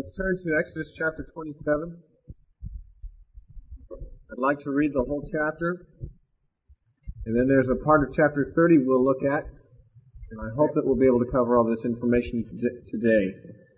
Let's turn to Exodus chapter 27. I'd like to read the whole chapter. And then there's a part of chapter 30 we'll look at. And I hope that we'll be able to cover all this information today.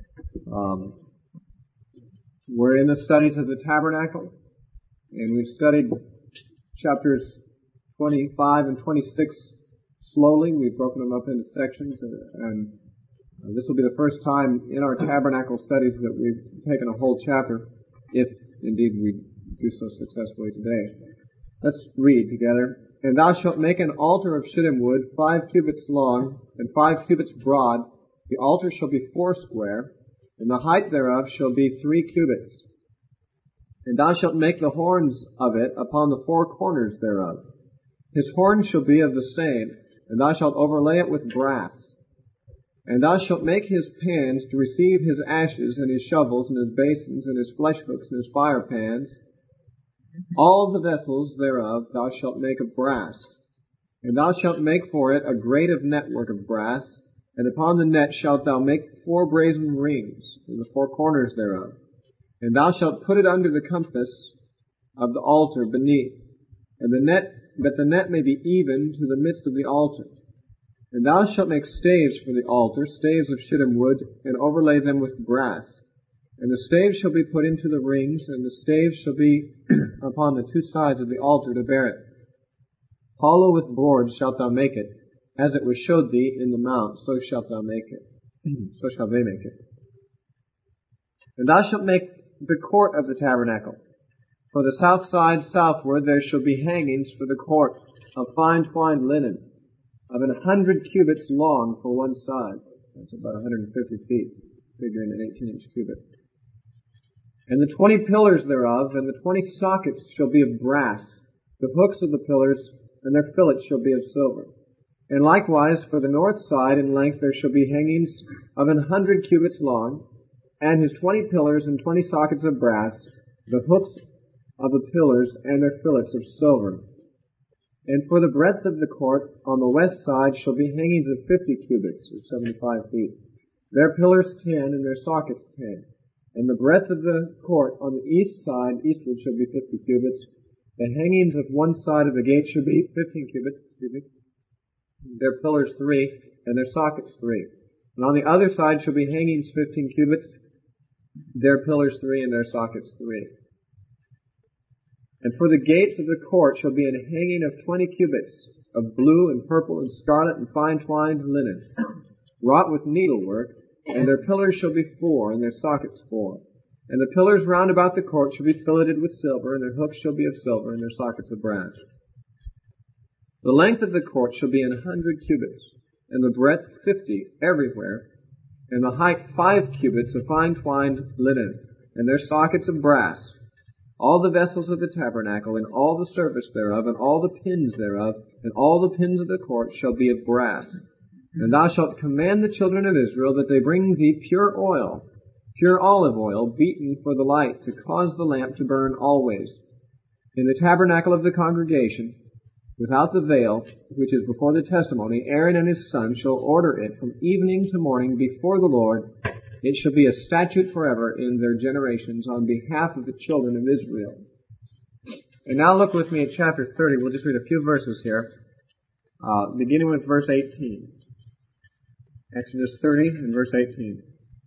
We're in the studies of the tabernacle. And we've studied chapters 25 and 26 slowly. We've broken them up into sections. And this will be the first time in our tabernacle studies that we've taken a whole chapter, if indeed we do so successfully today. Let's read together. And thou shalt make an altar of shittim wood, 5 cubits long, and 5 cubits broad. The altar shall be 4 square, and the height thereof shall be 3 cubits. And thou shalt make the horns of it upon the 4 corners thereof. His horns shall be of the same, and thou shalt overlay it with brass. And thou shalt make his pans to receive his ashes, and his shovels, and his basins, and his flesh hooks, and his fire pans. All the vessels thereof thou shalt make of brass. And thou shalt make for it a grate of network of brass, and upon the net shalt thou make 4 brazen rings in the 4 corners thereof. And thou shalt put it under the compass of the altar beneath, and that the net may be even to the midst of the altar. And thou shalt make staves for the altar, staves of shittim wood, and overlay them with brass. And the staves shall be put into the rings, and the staves shall be upon the 2 sides of the altar to bear it. Hollow with boards shalt thou make it, as it was showed thee in the mount, so shalt thou make it. So shall they make it. And thou shalt make the court of the tabernacle. For the south side southward there shall be hangings for the court of fine twined linen, of 100 cubits long for one side. That's about 150 feet, figuring an 18-inch cubit. And the 20 pillars thereof, and the 20 sockets shall be of brass. The hooks of the pillars, and their fillets shall be of silver. And likewise for the north side in length there shall be hangings of 100 cubits long, and his 20 pillars and 20 sockets of brass, the hooks of the pillars, and their fillets of silver. And for the breadth of the court on the west side shall be hangings of 50 cubits, or 75 feet. Their pillars 10, and their sockets 10. And the breadth of the court on the east side, eastward, shall be 50 cubits. The hangings of one side of the gate shall be 15 cubits, Their pillars 3, and their sockets 3. And on the other side shall be hangings 15 cubits, their pillars 3, and their sockets 3. And for the gates of the court shall be an hanging of 20 cubits, of blue and purple and scarlet and fine twined linen, wrought with needlework, and their pillars shall be 4, and their sockets 4. And the pillars round about the court shall be filleted with silver, and their hooks shall be of silver, and their sockets of brass. The length of the court shall be 100 cubits, and the breadth 50 everywhere, and the height 5 cubits of fine twined linen, and their sockets of brass. All the vessels of the tabernacle, and all the service thereof, and all the pins thereof, and all the pins of the court shall be of brass. And thou shalt command the children of Israel that they bring thee pure oil, pure olive oil, beaten for the light, to cause the lamp to burn always. In the tabernacle of the congregation, without the veil, which is before the testimony, Aaron and his sons shall order it from evening to morning before the Lord. It shall be a statute forever in their generations on behalf of the children of Israel. And now look with me at chapter 30. We'll just read a few verses here, beginning with verse 18. Exodus 30 and verse 18.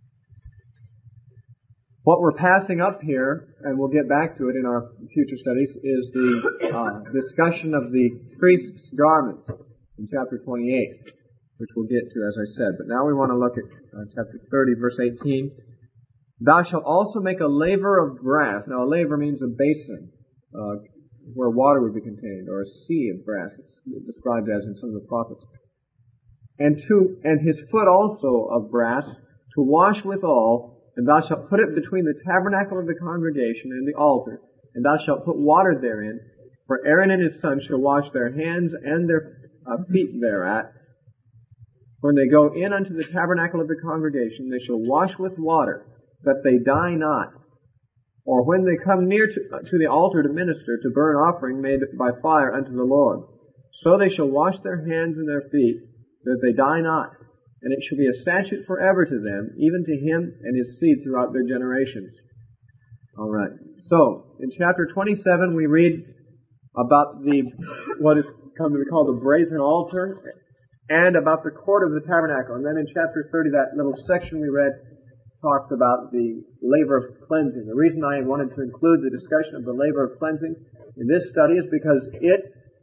What we're passing up here, and we'll get back to it in our future studies, is the discussion of the priest's garments in chapter 28. Which we'll get to, as I said. But now we want to look at chapter 30, verse 18. Thou shalt also make a laver of brass. Now, a laver means a basin where water would be contained, or a sea of brass. It's described as in some of the prophets. And his foot also of brass, to wash withal, and thou shalt put it between the tabernacle of the congregation and the altar, and thou shalt put water therein, for Aaron and his sons shall wash their hands and their feet thereat. When they go in unto the tabernacle of the congregation, they shall wash with water, that they die not. Or when they come near to the altar to minister, to burn offering made by fire unto the Lord. So they shall wash their hands and their feet, that they die not. and it shall be a statute forever to them, even to him and his seed throughout their generations. All right. So, in chapter 27, we read about what is come to be called the brazen altar, and about the court of the tabernacle. And then in chapter 30, that little section we read talks about the laver of cleansing. The reason I wanted to include the discussion of the laver of cleansing in this study is because it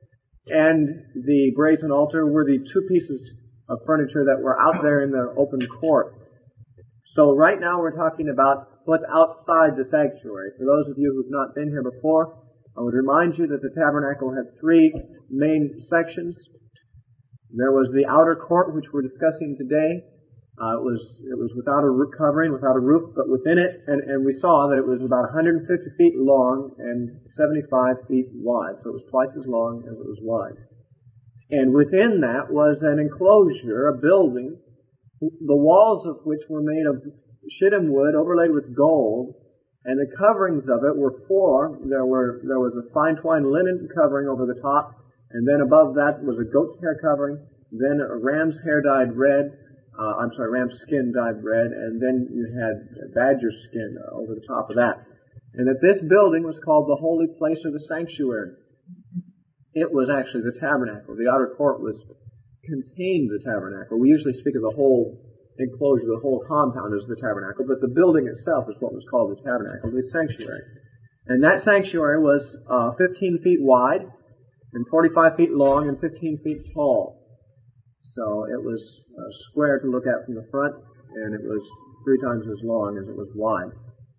and the brazen altar were the two pieces of furniture that were out there in the open court. So right now we're talking about what's outside the sanctuary. For those of you who've not been here before, I would remind you that the tabernacle had three main sections. There was the outer court, which we're discussing today. It was without a roof covering, without a roof, but within it, and we saw that it was about 150 feet long and 75 feet wide. So it was twice as long as it was wide. And within that was an enclosure, a building, the walls of which were made of shittim wood overlaid with gold, and the coverings of it were four. There was a fine twined linen covering over the top, and then above that was a goat's hair covering, then a ram's hair dyed red, ram's skin dyed red, and then you had badger skin over the top of that. And that this building was called the holy place or the sanctuary. It was actually the tabernacle. The outer court contained the tabernacle. We usually speak of the whole enclosure, the whole compound as the tabernacle, but the building itself is what was called the tabernacle, the sanctuary. And that sanctuary was 15 feet wide, and 45 feet long, and 15 feet tall. So it was square to look at from the front, and it was 3 times as long as it was wide.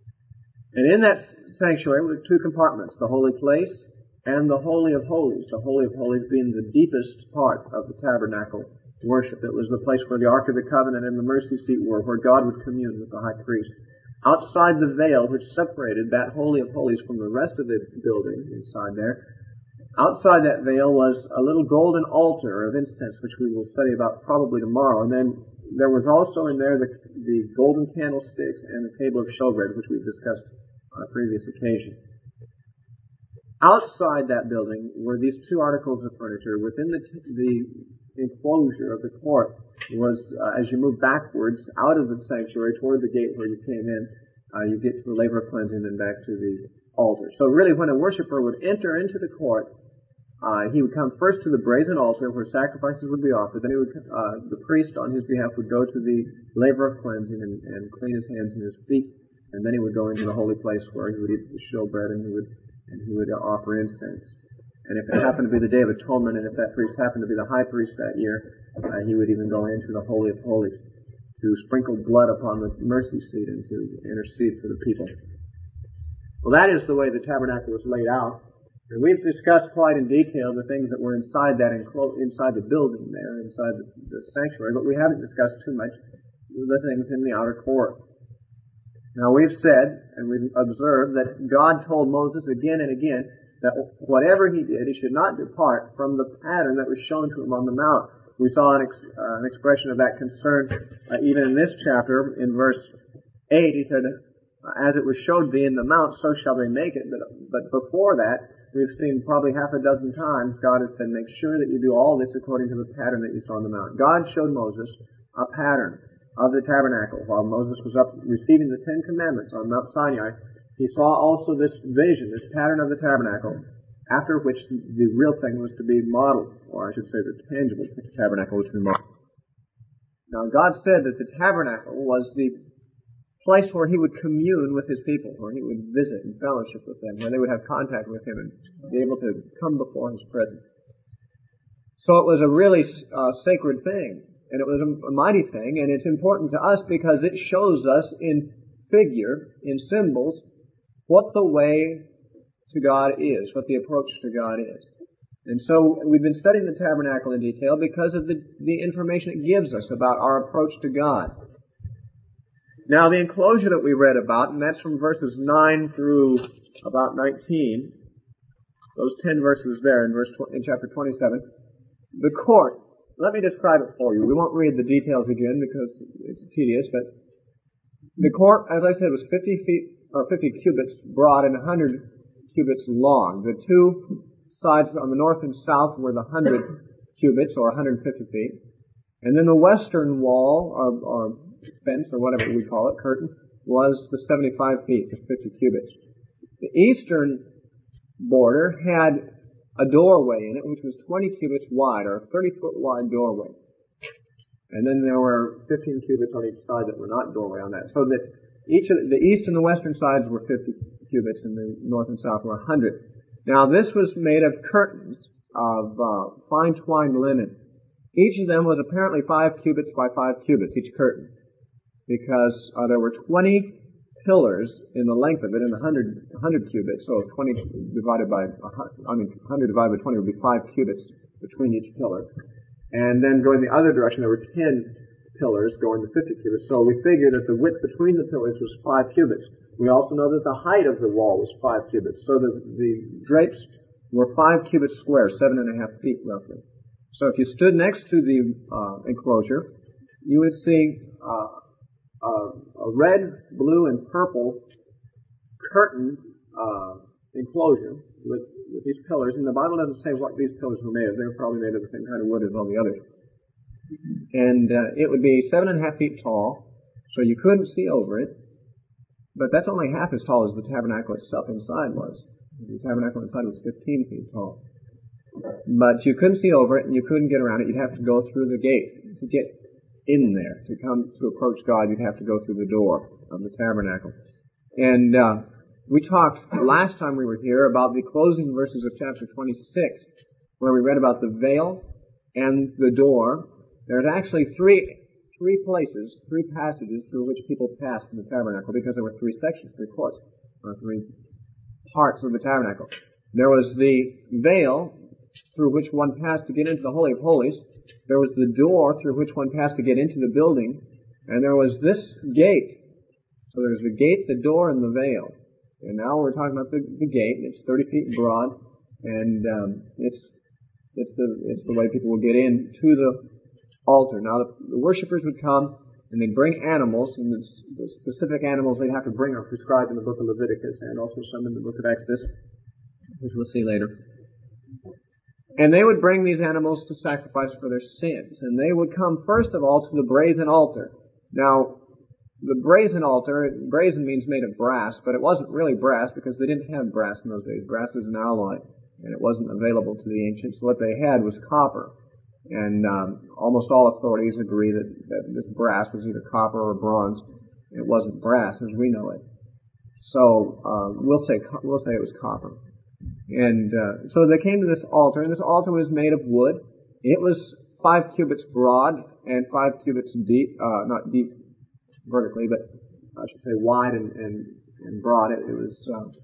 And in that sanctuary were 2 compartments, the holy place and the Holy of Holies. The Holy of Holies being the deepest part of the tabernacle worship. It was the place where the Ark of the Covenant and the mercy seat were, where God would commune with the high priest. Outside the veil which separated that Holy of Holies from the rest of the building inside there, outside that veil was a little golden altar of incense, which we will study about probably tomorrow. And then there was also in there the golden candlesticks and the table of showbread, which we've discussed on a previous occasion. Outside that building were these 2 articles of furniture. Within the enclosure of the court was, as you move backwards out of the sanctuary toward the gate where you came in, you get to the laver of cleansing and back to the altar. So really, when a worshiper would enter into the court, he would come first to the brazen altar where sacrifices would be offered. Then the priest on his behalf would go to the laver of cleansing and clean his hands and his feet. And then he would go into the holy place where he would eat the showbread and he would offer incense. And if it happened to be the Day of Atonement, and if that priest happened to be the high priest that year, he would even go into the Holy of Holies to sprinkle blood upon the mercy seat and to intercede for the people. Well, that is the way the tabernacle was laid out. And we've discussed quite in detail the things that were inside inside the building there, inside the sanctuary, but we haven't discussed too much the things in the outer court. Now, we've said, and we've observed, that God told Moses again and again that whatever he did, he should not depart from the pattern that was shown to him on the mount. We saw an expression of that concern even in this chapter. In verse 8, he said, as it was showed thee in the mount, so shall they make it. But before that, we've seen probably half a dozen times God has said, make sure that you do all this according to the pattern that you saw on the mount. God showed Moses a pattern of the tabernacle. While Moses was up receiving the 10 Commandments on Mount Sinai, he saw also this vision, this pattern of the tabernacle, after which the real thing was to be modeled, or I should say the tangible tabernacle was to be modeled. Now, God said that the tabernacle was the place where he would commune with his people, where he would visit and fellowship with them, where they would have contact with him and be able to come before his presence. So it was a really sacred thing, and it was a mighty thing, and it's important to us because it shows us in figure, in symbols, what the way to God is, what the approach to God is. And so we've been studying the tabernacle in detail because of the information it gives us about our approach to God. Now, the enclosure that we read about, and that's from verses 9 through about 19, those 10 verses there in chapter 27, the court, let me describe it for you. We won't read the details again because it's tedious, but the court, as I said, was 50 cubits broad and 100 cubits long. The 2 sides on the north and south were the 100 cubits, or 150 feet. And then the western wall, or fence, or whatever we call it, curtain, was the 75 feet, the 50 cubits. The eastern border had a doorway in it, which was 20 cubits wide, or a 30-foot wide doorway. And then there were 15 cubits on each side that were not doorway on that. So that each of the east and the western sides were 50 cubits, and the north and south were 100. Now this was made of curtains of fine twined linen. Each of them was apparently 5 cubits by 5 cubits, each curtain, because there were 20 pillars in the length of it, in 100 cubits. So 20 divided by 100 divided by 20 would be 5 cubits between each pillar. And then going the other direction, there were 10 pillars going to 50 cubits. So we figure that the width between the pillars was 5 cubits. We also know that the height of the wall was 5 cubits. So the drapes were 5 cubits square, 7.5 feet roughly. So if you stood next to the enclosure, you would see a red, blue, and purple curtain enclosure with these pillars. And the Bible doesn't say what these pillars were made of. They were probably made of the same kind of wood as all the others. And it would be 7.5 feet tall, so you couldn't see over it. But that's only half as tall as the tabernacle itself inside was. The tabernacle inside was 15 feet tall. But you couldn't see over it, and you couldn't get around it. You'd have to go through the gate to get in there. To approach God, you'd have to go through the door of the tabernacle. And we talked last time we were here about the closing verses of chapter 26, where we read about the veil and the door. There's actually three passages through which people passed in the tabernacle, because there were 3 sections, 3 courts, or 3 parts of the tabernacle. There was the veil through which one passed to get into the Holy of Holies. There was the door through which one passed to get into the building. And there was this gate. So there's the gate, the door, and the veil. And now we're talking about the gate. It's 30 feet broad, and it's the way people will get in to the altar. Now the worshipers would come, and they'd bring animals, and the specific animals they'd have to bring are prescribed in the book of Leviticus, and also some in the book of Exodus, which we'll see later. And they would bring these animals to sacrifice for their sins. And they would come first of all to the brazen altar. Now, the brazen altar, brazen means made of brass, but it wasn't really brass because they didn't have brass in those days. Brass was an alloy, and it wasn't available to the ancients. What they had was copper. And almost all authorities agree that this brass was either copper or bronze. It wasn't brass as we know it. So we'll say it was copper. And so they came to this altar, and this altar was made of wood. It was 5 cubits broad and 5 cubits deep, not deep vertically, but I should say wide and broad. It was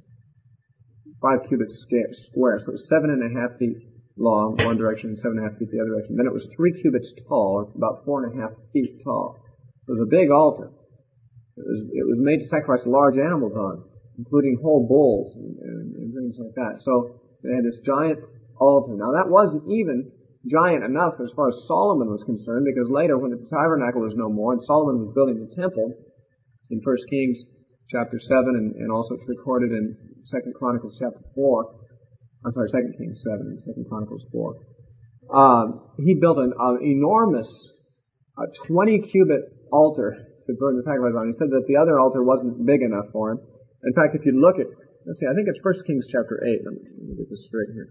5 cubits square, so it was 7.5 feet long one direction and 7.5 feet the other direction. Then it was 3 cubits tall, about 4.5 feet tall. It was a big altar. It was made to sacrifice large animals on, including whole bulls and things like that. So they had this giant altar. Now that wasn't even giant enough as far as Solomon was concerned, because later when the tabernacle was no more and Solomon was building the temple, in 1 Kings chapter 7 and also it's recorded in 2 Chronicles chapter 4, 2 Kings 7 and 2 Chronicles 4, he built an enormous 20-cubit altar to burn the sacrifice on. He said that the other altar wasn't big enough for him. In fact, if you look at, let's see, I think it's 1 Kings chapter 8. Let me get this straight here.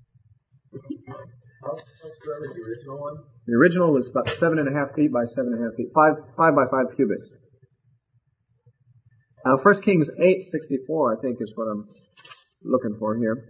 How square was the original one? The original was about 7.5 feet by 7.5 feet, 5 by 5 cubits. 1 Kings 8:64, I think, is what I'm looking for here.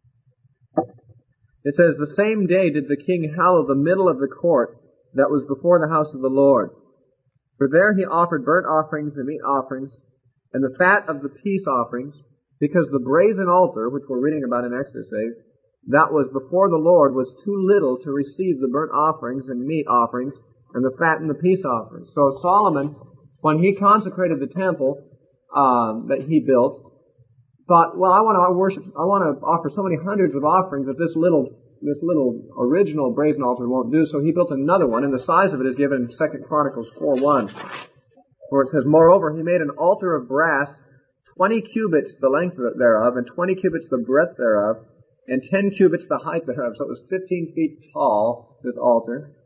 It says, "The same day did the king hallow the middle of the court that was before the house of the Lord. For there he offered burnt offerings and meat offerings, and the fat of the peace offerings, because the brazen altar," which we're reading about in Exodus 8, "that was before the Lord was too little to receive the burnt offerings and meat offerings, and the fat and the peace offerings." So Solomon, when he consecrated the temple that he built, thought, well, I want to offer so many hundreds of offerings that this little original brazen altar won't do. So he built another one, and the size of it is given in 2 Chronicles 4:1, where it says, "Moreover, he made an altar of brass, 20 cubits the length thereof, and 20 cubits the breadth thereof, and 10 cubits the height thereof." So it was 15 feet tall, this altar,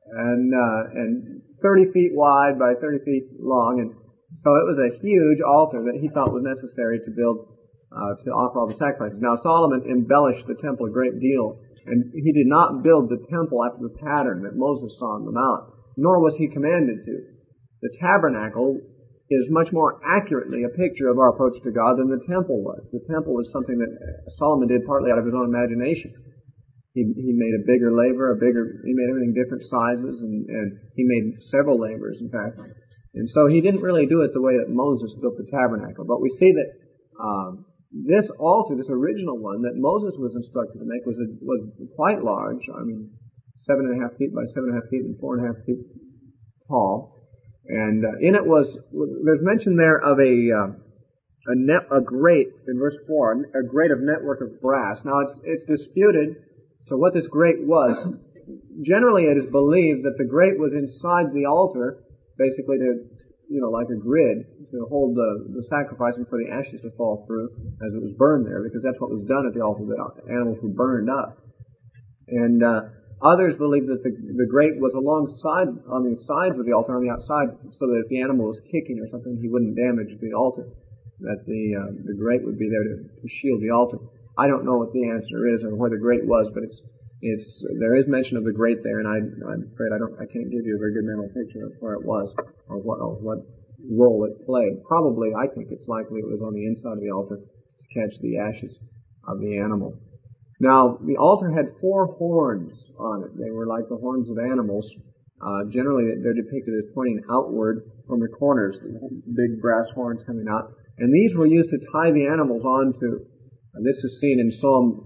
and 30 feet wide by 30 feet long, and so it was a huge altar that he felt was necessary to build to offer all the sacrifices. Now Solomon embellished the temple a great deal, and he did not build the temple after the pattern that Moses saw on the mount, nor was he commanded to. The tabernacle is much more accurately a picture of our approach to God than the temple was. The temple was something that Solomon did partly out of his own imagination. He made a bigger laver, he made everything different sizes, and he made several lavers, in fact. And so he didn't really do it the way that Moses built the tabernacle. But we see that this altar, this original one that Moses was instructed to make, was quite large. I mean, 7.5 feet by 7.5 feet and 4.5 feet tall. And in it there's mention there of a grate in verse 4, a grate of network of brass. Now it's disputed. So what this grate was, generally it is believed that the grate was inside the altar, basically like a grid, to hold the sacrifice and for the ashes to fall through as it was burned there, because that's what was done at the altar. The animals were burned up. And others believe that the grate was on the sides of the altar, on the outside, so that if the animal was kicking or something, he wouldn't damage the altar. That the grate would be there to shield the altar. I don't know what the answer is or where the grate was, but there is mention of the grate there, and I'm afraid I can't give you a very good mental picture of where it was or what role it played. Probably, I think it's likely it was on the inside of the altar to catch the ashes of the animal. Now, the altar had 4 horns on it. They were like the horns of animals. Generally, they're depicted as pointing outward from the corners, big brass horns coming out. And these were used to tie the animals onto. This is seen in Psalm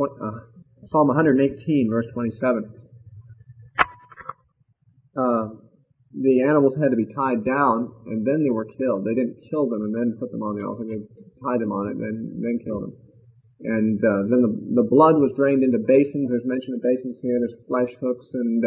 118, verse 27. The animals had to be tied down, and then they were killed. They didn't kill them and then put them on the altar. They tied them on it and then kill them. And then the blood was drained into basins. There's mention of basins here. There's flesh hooks and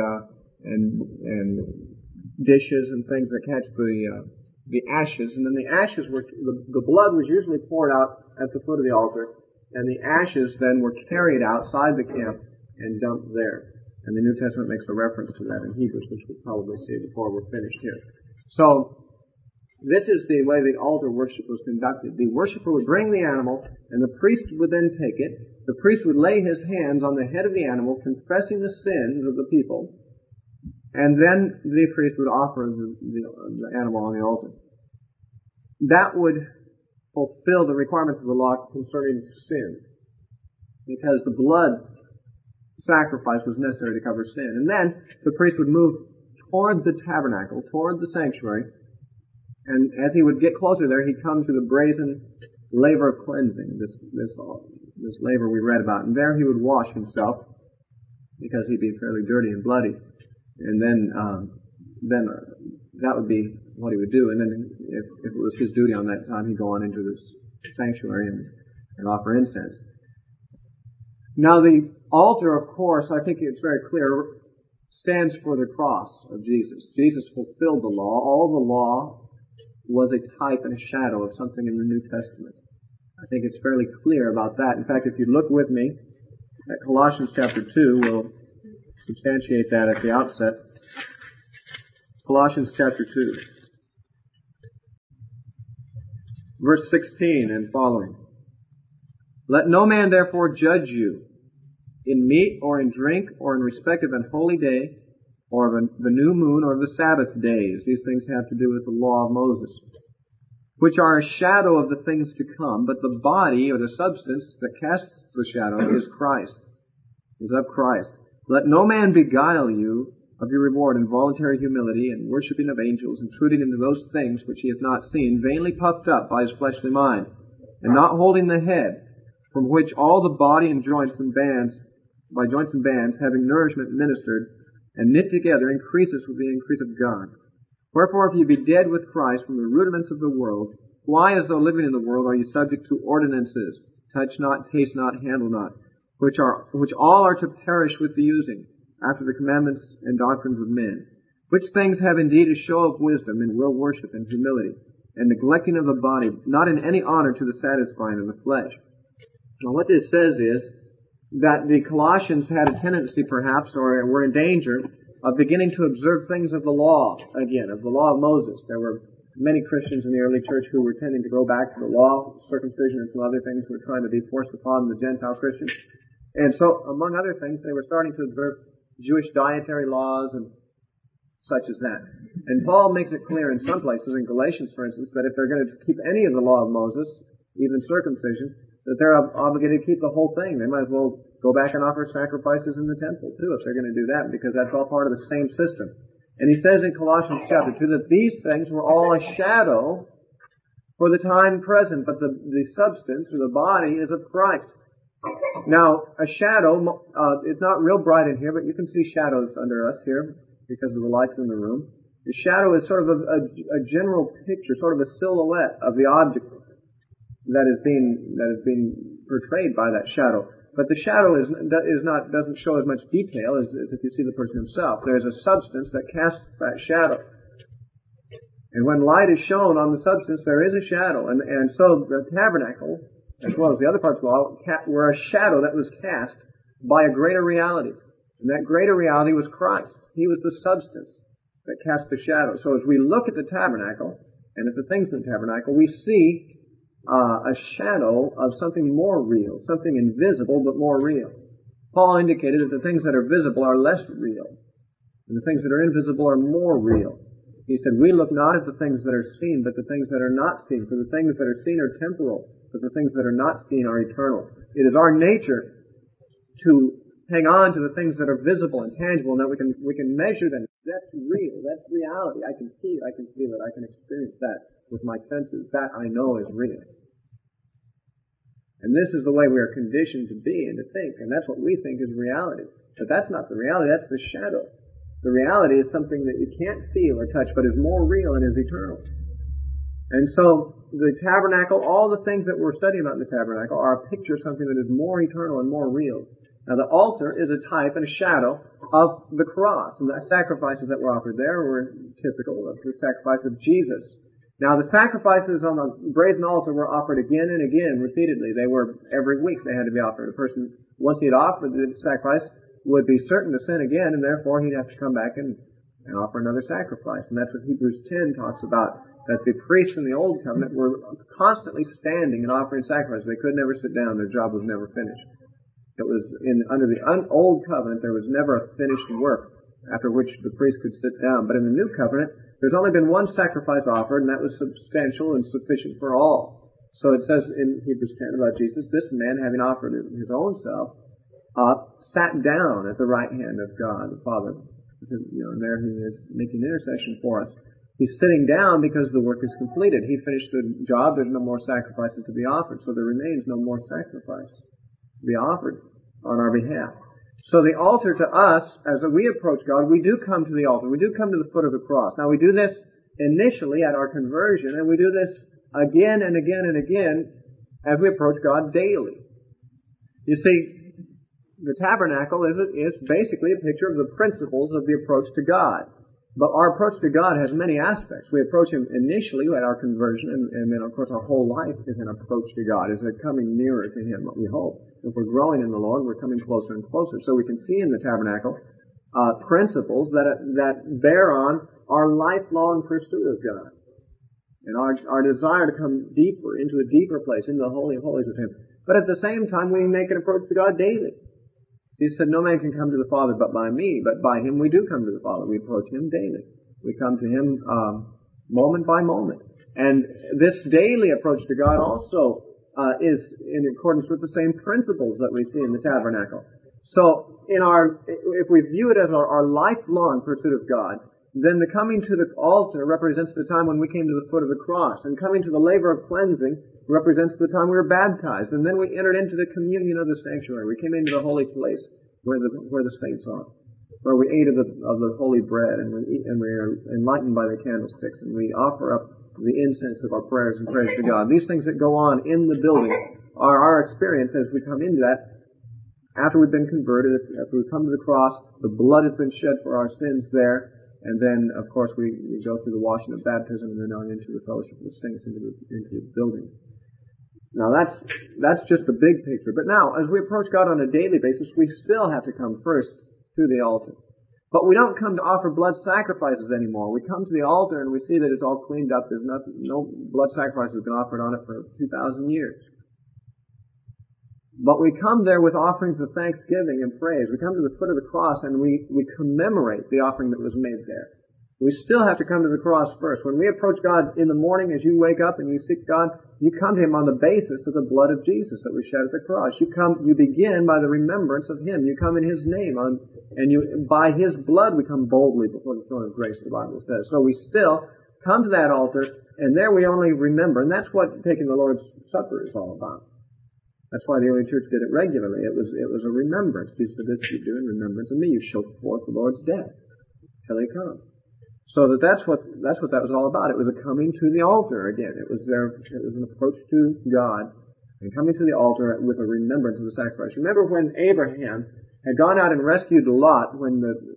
dishes and things that catch the ashes. And then the ashes the blood was usually poured out at the foot of the altar. And the ashes then were carried outside the camp and dumped there. And the New Testament makes a reference to that in Hebrews, which we'll probably see before we're finished here. So, this is the way the altar worship was conducted. The worshiper would bring the animal, and the priest would then take it. The priest would lay his hands on the head of the animal, confessing the sins of the people. And then the priest would offer the animal on the altar. That would fulfill the requirements of the law concerning sin, because the blood sacrifice was necessary to cover sin. And then the priest would move toward the tabernacle, toward the sanctuary, and as he would get closer there, he'd come to the brazen laver of cleansing, this laver we read about. And there he would wash himself, because he'd be fairly dirty and bloody. And then that would be what he would do. And then if it was his duty on that time, he'd go on into this sanctuary and offer incense. Now the altar, of course, I think it's very clear, stands for the cross of Jesus. Jesus fulfilled the law. All the law was a type and a shadow of something in the New Testament. I think it's fairly clear about that. In fact, if you look with me at Colossians chapter 2, we'll substantiate that at the outset. Colossians chapter 2. Verse 16 and following. Let no man therefore judge you in meat or in drink or in respect of an holy day or of the new moon or of the Sabbath days. These things have to do with the law of Moses, which are a shadow of the things to come, but the body or the substance that casts the shadow is Christ, is of Christ. Let no man beguile you of your reward in voluntary humility and worshipping of angels, intruding into those things which he hath not seen, vainly puffed up by his fleshly mind, and not holding the head, from which all the body and joints and bands, by joints and bands, having nourishment ministered, and knit together, increases with the increase of God. Wherefore, if ye be dead with Christ from the rudiments of the world, why, as though living in the world, are ye subject to ordinances, touch not, taste not, handle not, which all are to perish with the using, after the commandments and doctrines of men, which things have indeed a show of wisdom in will worship and humility, and neglecting of the body, not in any honor to the satisfying of the flesh. Now what this says is that the Colossians had a tendency perhaps, or were in danger of beginning to observe things of the law again, of the law of Moses. There were many Christians in the early church who were tending to go back to the law. Circumcision and some other things were trying to be forced upon the Gentile Christians. And so, among other things, they were starting to observe Jewish dietary laws and such as that. And Paul makes it clear in some places, in Galatians, for instance, that if they're going to keep any of the law of Moses, even circumcision, that they're obligated to keep the whole thing. They might as well go back and offer sacrifices in the temple, too, if they're going to do that, because that's all part of the same system. And he says in Colossians chapter 2 that these things were all a shadow for the time present, but the substance, or the body, is of Christ. Now, a shadow, it's not real bright in here, but you can see shadows under us here because of the lights in the room. The shadow is sort of a general picture, sort of a silhouette of the object that is being portrayed by that shadow. But the shadow doesn't show as much detail as if you see the person himself. There's a substance that casts that shadow. And when light is shown on the substance, there is a shadow. And so the tabernacle, as well as the other parts of the law, were a shadow that was cast by a greater reality. And that greater reality was Christ. He was the substance that cast the shadow. So as we look at the tabernacle, and at the things in the tabernacle, we see a shadow of something more real, something invisible but more real. Paul indicated that the things that are visible are less real, and the things that are invisible are more real. He said, we look not at the things that are seen, but the things that are not seen. For the things that are seen are temporal, but the things that are not seen are eternal. It is our nature to hang on to the things that are visible and tangible, and that we can measure them. That's real. That's reality. I can see it. I can feel it. I can experience that with my senses. That I know is real. And this is the way we are conditioned to be and to think, and that's what we think is reality. But that's not the reality. That's the shadow. The reality is something that you can't feel or touch, but is more real and is eternal. And so the tabernacle, all the things that we're studying about in the tabernacle are a picture of something that is more eternal and more real. Now the altar is a type and a shadow of the cross, and the sacrifices that were offered there were typical of the sacrifice of Jesus. Now the sacrifices on the brazen altar were offered again and again, repeatedly. They were, every week they had to be offered. A person, once he had offered the sacrifice, would be certain to sin again, and therefore he'd have to come back and offer another sacrifice. And that's what Hebrews 10 talks about, that the priests in the Old Covenant were constantly standing and offering sacrifices. They could never sit down. Their job was never finished. It was under the Old Covenant, there was never a finished work after which the priest could sit down. But in the New Covenant, there's only been one sacrifice offered, and that was substantial and sufficient for all. So it says in Hebrews 10 about Jesus, this man, having offered his own self, sat down at the right hand of God, the Father. And there he is making intercession for us. He's sitting down because the work is completed. He finished the job. There's no more sacrifices to be offered, so there remains no more sacrifice to be offered on our behalf. So the altar to us, as we approach God, we do come to the altar. We do come to the foot of the cross. Now we do this initially at our conversion, and we do this again and again and again as we approach God daily. You see, the tabernacle is basically a picture of the principles of the approach to God. But our approach to God has many aspects. We approach Him initially at our conversion, and then, of course, our whole life is an approach to God, is a coming nearer to Him, we hope. If we're growing in the Lord, we're coming closer and closer. So we can see in the tabernacle principles that bear on our lifelong pursuit of God, and our desire to come deeper, into a deeper place, into the Holy of Holies with Him. But at the same time, we make an approach to God daily. Jesus said, no man can come to the Father but by me, but by Him we do come to the Father. We approach Him daily. We come to Him moment by moment. And this daily approach to God also is in accordance with the same principles that we see in the tabernacle. So if we view it as our lifelong pursuit of God, then the coming to the altar represents the time when we came to the foot of the cross, and coming to the laver of cleansing represents the time we were baptized, and then we entered into the communion of the sanctuary. We came into the holy place where the saints are, where we ate of the holy bread, and we are enlightened by the candlesticks, and we offer up the incense of our prayers and praise to God. These things that go on in the building are our experience as we come into that. After we've been converted, after we come to the cross, the blood has been shed for our sins there. And then, of course, we go through the washing of baptism and then on into the fellowship of the saints, into the building. Now that's just the big picture. But now, as we approach God on a daily basis, we still have to come first to the altar. But we don't come to offer blood sacrifices anymore. We come to the altar and we see that it's all cleaned up. There's no blood sacrifice has been offered on it for 2,000 years. But we come there with offerings of thanksgiving and praise. We come to the foot of the cross and we commemorate the offering that was made there. We still have to come to the cross first. When we approach God in the morning as you wake up and you seek God, you come to Him on the basis of the blood of Jesus that was shed at the cross. You begin by the remembrance of Him. You come in His name, and by His blood we come boldly before the throne of grace, the Bible says. So we still come to that altar, and there we only remember. And that's what taking the Lord's Supper is all about. That's why the early church did it regularly. It was a remembrance. Jesus said, "This you do in remembrance of me. You show forth the Lord's death till He comes." So that's what that was all about. It was a coming to the altar again. It was an approach to God and coming to the altar with a remembrance of the sacrifice. Remember when Abraham had gone out and rescued Lot when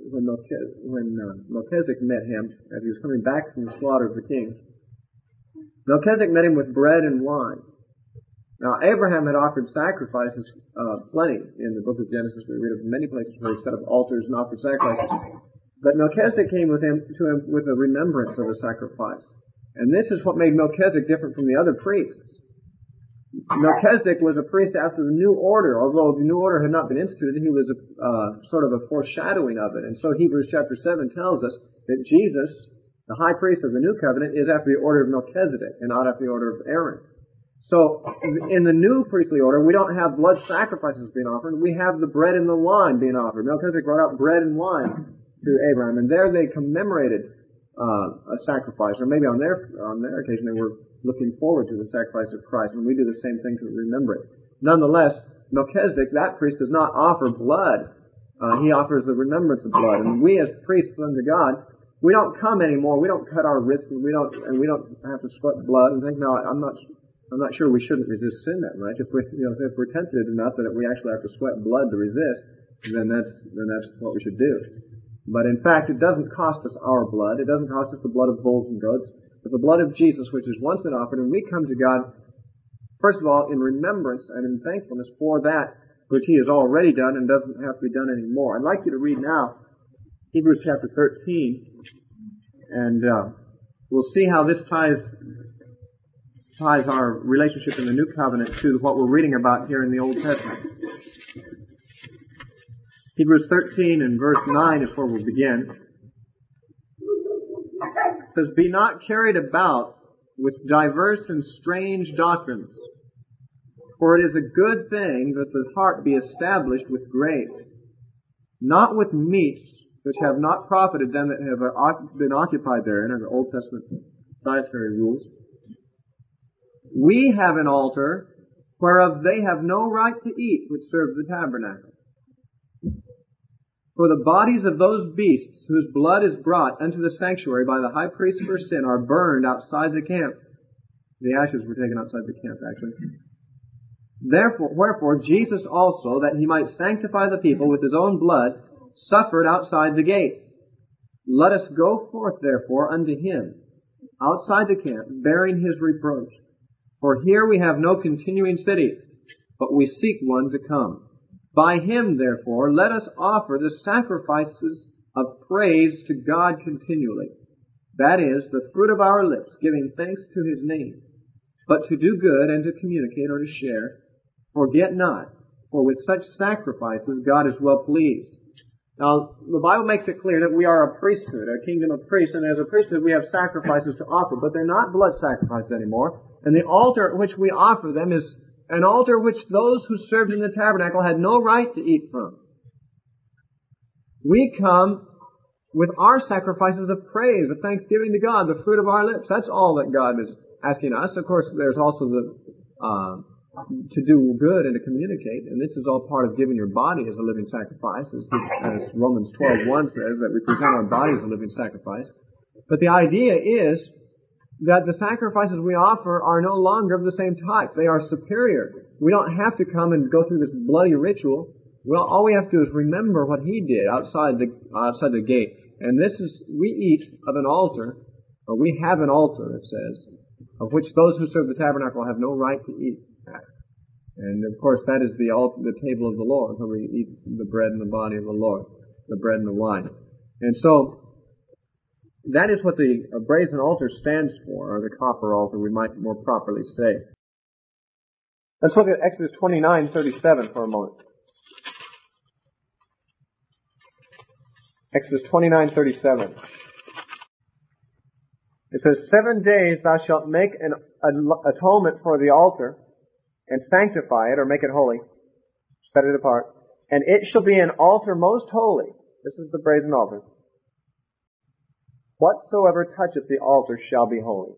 Melchizedek met him as he was coming back from the slaughter of the kings. Melchizedek met him with bread and wine. Now Abraham had offered sacrifices plenty in the book of Genesis. We read of many places where he set up altars and offered sacrifices. But Melchizedek came to him with a remembrance of the sacrifice. And this is what made Melchizedek different from the other priests. Melchizedek was a priest after the new order. Although the new order had not been instituted, he was sort of a foreshadowing of it. And so Hebrews chapter 7 tells us that Jesus, the high priest of the new covenant, is after the order of Melchizedek and not after the order of Aaron. So in the new priestly order, we don't have blood sacrifices being offered. We have the bread and the wine being offered. Melchizedek brought out bread and wine to Abraham, and there they commemorated a sacrifice, or maybe on their occasion they were looking forward to the sacrifice of Christ, and we do the same thing to remember it. Nonetheless, Melchizedek, that priest, does not offer blood. He offers the remembrance of blood, and we as priests unto God, we don't come anymore. We don't cut our wrists, and we don't have to sweat blood and think, no, I'm not sure we shouldn't resist sin that much. If we're tempted enough that we actually have to sweat blood to resist, then that's what we should do. But in fact, it doesn't cost us our blood. It doesn't cost us the blood of bulls and goats, but the blood of Jesus, which has once been offered, and we come to God, first of all, in remembrance and in thankfulness for that which He has already done and doesn't have to be done anymore. I'd like you to read now Hebrews chapter 13, and we'll see how this ties our relationship in the New Covenant to what we're reading about here in the Old Testament. Hebrews 13 and verse 9 is where we'll begin. It says, "Be not carried about with diverse and strange doctrines, for it is a good thing that the heart be established with grace, not with meats which have not profited them that have been occupied therein," under Old Testament dietary rules. "We have an altar whereof they have no right to eat which serve the tabernacle. For the bodies of those beasts whose blood is brought unto the sanctuary by the high priest for sin are burned outside the camp." The ashes were taken outside the camp, actually. "Wherefore Jesus also, that He might sanctify the people with His own blood, suffered outside the gate. Let us go forth therefore unto Him, outside the camp, bearing His reproach. For here we have no continuing city, but we seek one to come. By Him, therefore, let us offer the sacrifices of praise to God continually. That is, the fruit of our lips, giving thanks to His name. But to do good and to communicate or to share, forget not, for with such sacrifices God is well pleased." Now, the Bible makes it clear that we are a priesthood, a kingdom of priests, and as a priesthood we have sacrifices to offer, but they're not blood sacrifices anymore. And the altar at which we offer them is an altar which those who served in the tabernacle had no right to eat from. We come with our sacrifices of praise, of thanksgiving to God, the fruit of our lips. That's all that God is asking us. Of course, there's also to do good and to communicate, and this is all part of giving your body as a living sacrifice, as Romans 12:1 says, that we present our body as a living sacrifice. But the idea is that the sacrifices we offer are no longer of the same type. They are superior. We don't have to come and go through this bloody ritual. Well, all we have to do is remember what He did outside the gate. And we eat of an altar, or we have an altar, it says, of which those who serve the tabernacle have no right to eat at. And of course that is the table of the Lord, where we eat the bread and the body of the Lord, the bread and the wine. And so, that is what the brazen altar stands for, or the copper altar, we might more properly say. Let's look at Exodus 29:37 for a moment. Exodus 29:37. It says, 7 days thou shalt make an atonement for the altar, and sanctify it, or make it holy, set it apart, and it shall be an altar most holy. This is the brazen altar. Whatsoever toucheth the altar shall be holy,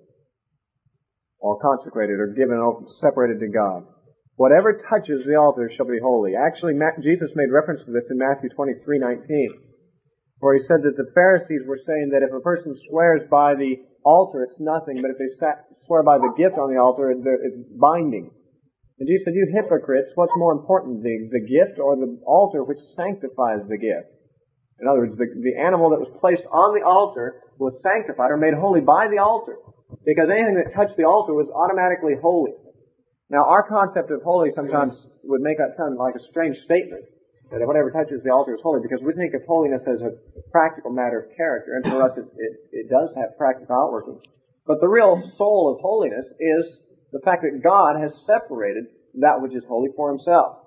or consecrated, or given, or separated to God. Whatever touches the altar shall be holy. Actually, Jesus made reference to this in Matthew 23:19, where he said that the Pharisees were saying that if a person swears by the altar, it's nothing, but if they swear by the gift on the altar, it's binding. And Jesus said, you hypocrites, what's more important, the gift or the altar which sanctifies the gift? In other words, the animal that was placed on the altar was sanctified or made holy by the altar, because anything that touched the altar was automatically holy. Now, our concept of holy sometimes would make that sound like a strange statement, that whatever touches the altar is holy, because we think of holiness as a practical matter of character, and for us it does have practical outworking. But the real soul of holiness is the fact that God has separated that which is holy for Himself.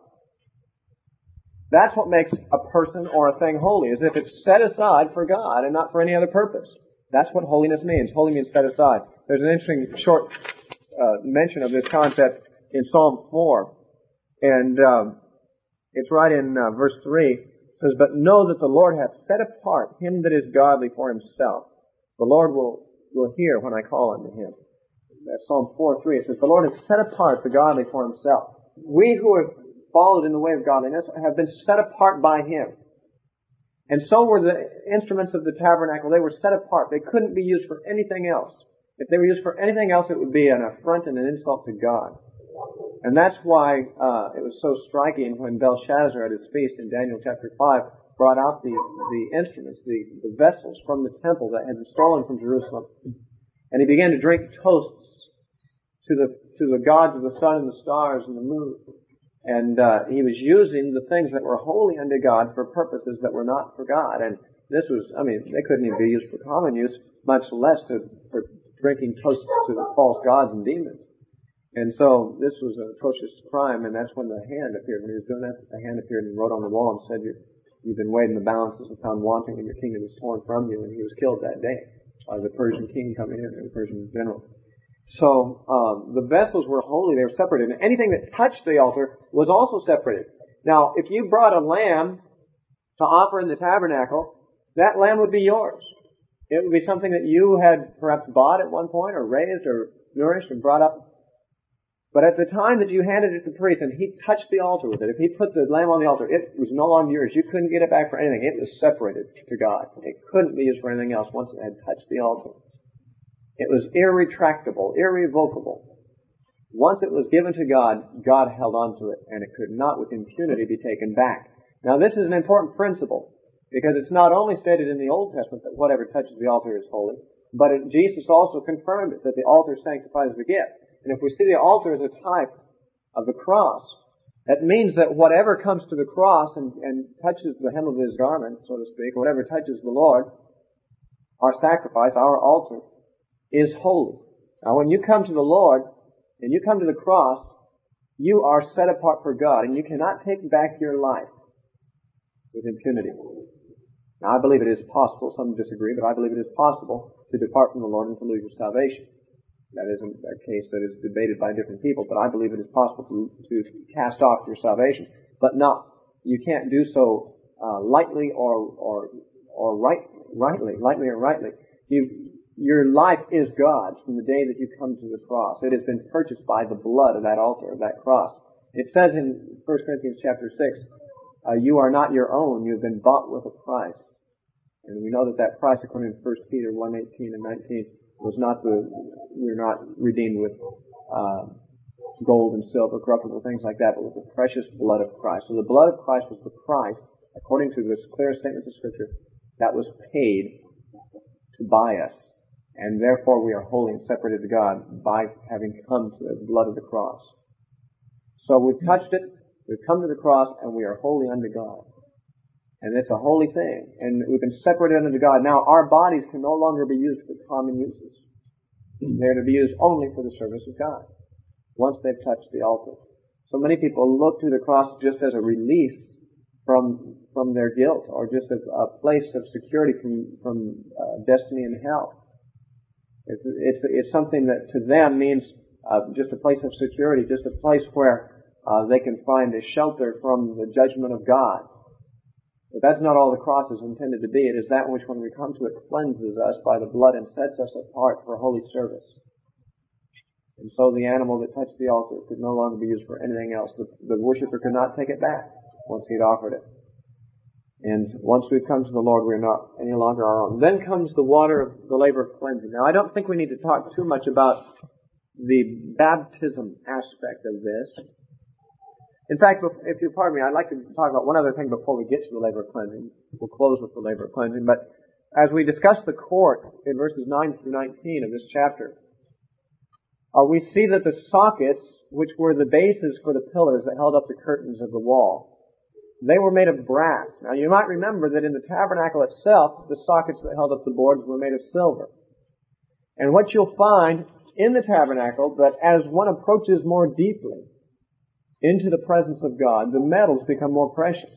That's what makes a person or a thing holy, is if it's set aside for God and not for any other purpose. That's what holiness means. Holy means set aside. There's an interesting short mention of this concept in Psalm 4. And it's right in verse 3. It says, but know that the Lord hath set apart him that is godly for Himself. The Lord will hear when I call unto Him. That's Psalm 4:3. It says, the Lord has set apart the godly for Himself. We who have followed in the way of godliness have been set apart by Him. And so were the instruments of the tabernacle. They were set apart. They couldn't be used for anything else. If they were used for anything else, it would be an affront and an insult to God. And that's why it was so striking when Belshazzar at his feast in Daniel chapter 5 brought out the instruments, the vessels from the temple that had been stolen from Jerusalem. And he began to drink toasts to the gods of the sun and the stars and the moon. And he was using the things that were holy unto God for purposes that were not for God. And this was, they couldn't even be used for common use, much less for drinking toasts to the false gods and demons. And so this was an atrocious crime, and that's when the hand appeared. When he was doing that, the hand appeared and wrote on the wall and said, you've been weighed in the balances and found wanting, and your kingdom is torn from you. And he was killed that day by the Persian king coming in, the Persian general. So the vessels were holy, they were separated. And anything that touched the altar was also separated. Now, if you brought a lamb to offer in the tabernacle, that lamb would be yours. It would be something that you had perhaps bought at one point, or raised, or nourished, and brought up. But at the time that you handed it to the priest and he touched the altar with it, if he put the lamb on the altar, it was no longer yours. You couldn't get it back for anything. It was separated to God. It couldn't be used for anything else once it had touched the altar. It was irretractable, irrevocable. Once it was given to God, God held on to it, and it could not with impunity be taken back. Now this is an important principle, because it's not only stated in the Old Testament that whatever touches the altar is holy, but Jesus also confirmed it, that the altar sanctifies the gift. And if we see the altar as a type of the cross, that means that whatever comes to the cross and touches the hem of His garment, so to speak, whatever touches the Lord, our sacrifice, our altar, is holy. Now when you come to the Lord, and you come to the cross, you are set apart for God, and you cannot take back your life with impunity. Now I believe it is possible, some disagree, but I believe it is possible to depart from the Lord and to lose your salvation. That isn't a case that is debated by different people, but I believe it is possible to cast off your salvation. But you can't do so lightly or rightly. Your life is God's from the day that you come to the cross. It has been purchased by the blood of that altar, of that cross. It says in 1 Corinthians chapter 6, you are not your own, you have been bought with a price. And we know that price, according to 1 Peter 1:18 and 19, we're not redeemed with gold and silver, corruptible things like that, but with the precious blood of Christ. So the blood of Christ was the price, according to this clear statement of Scripture, that was paid to buy us. And therefore we are holy and separated to God by having come to the blood of the cross. So we've touched it, we've come to the cross, and we are holy unto God. And it's a holy thing. And we've been separated unto God. Now our bodies can no longer be used for common uses. They're to be used only for the service of God, once they've touched the altar. So many people look to the cross just as a release from their guilt, or just a place of security from destiny in hell. It's something that to them means just a place of security, just a place where they can find a shelter from the judgment of God. But that's not all the cross is intended to be. It is that which, when we come to it, cleanses us by the blood and sets us apart for holy service. And so the animal that touched the altar could no longer be used for anything else. The worshiper could not take it back once he'd offered it. And once we've come to the Lord, we're not any longer our own. Then comes the water of the laver of cleansing. Now, I don't think we need to talk too much about the baptism aspect of this. In fact, if you'll pardon me, I'd like to talk about one other thing before we get to the laver of cleansing. We'll close with the laver of cleansing. But as we discuss the court in verses 9 through 19 of this chapter, we see that the sockets, which were the bases for the pillars that held up the curtains of the wall, they were made of brass. Now, you might remember that in the tabernacle itself, the sockets that held up the boards were made of silver. And what you'll find in the tabernacle, that as one approaches more deeply into the presence of God, the metals become more precious.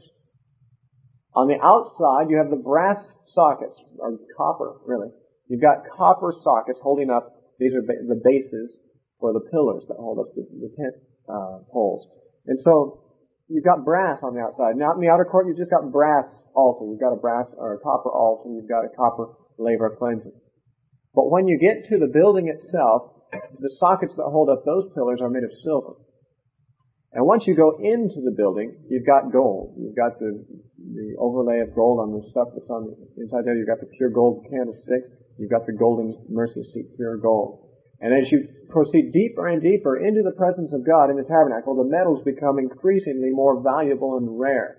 On the outside, you have the brass sockets, or copper, really. You've got copper sockets holding up, these are the bases for the pillars that hold up the tent poles. And so, you've got brass on the outside. Now, in the outer court, you've just got brass altar. You've got a brass or a copper altar. You've got a copper laver of cleansing. But when you get to the building itself, the sockets that hold up those pillars are made of silver. And once you go into the building, you've got gold. You've got the overlay of gold on the stuff that's on the inside there. You've got the pure gold candlesticks. You've got the golden mercy seat, pure gold. And as you proceed deeper and deeper into the presence of God in the tabernacle, the metals become increasingly more valuable and rare.